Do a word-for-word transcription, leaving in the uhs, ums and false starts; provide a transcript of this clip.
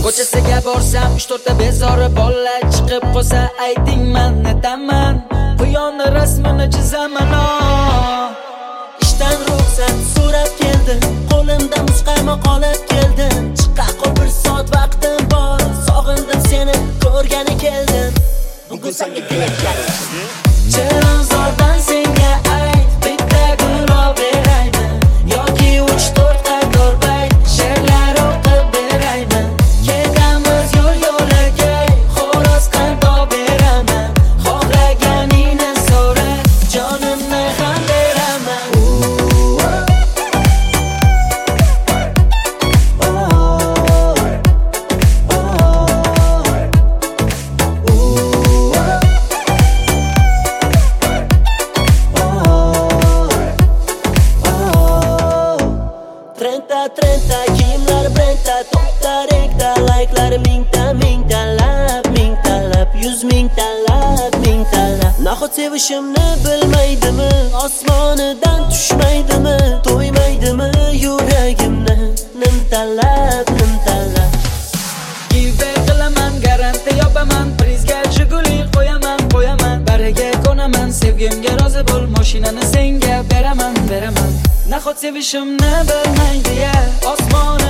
Ko'chasiga borsam uch to'rtta bezori bola chiqib qolsa ayting man netaman, quyonni rasmini chizaman. Ishdan ruxsat so'rab keldim, qo'limda muzqaymoq olib keldim. Chiqa qol bir soat vaqtim bor, sog'indim seni ko'rgani keldim. Bugun senga dilaklar Chilonzordan senga ayt, bitta gulroq beraymi yoki uch to'rt qator bayt she'rlar o'qib beraymi. Ketamiz yo'l yo'lakay, xo'roz qandoq beraman. Xohlaganingni so'ra, jonimni ham beraman. Trenta trenta kiyimlar brenda, to'xta rekta, like'lar mingta mingtalab, mingtalab, yuz mingtalab, mingtalab. Nahot sevishimni bilmaydimi, osmonidan tushmaydimi, to'ymaydimi yuragimni nimtalab, nimtalab. Give qilaman, garanti yopaman, prizga Jiguli qo'yaman, qo'yaman. Bariga ko'naman, sevgimga rozi bo'l, mashinani senga beraman, beraman. Nahot sevishimni bilmaydi ya, osmon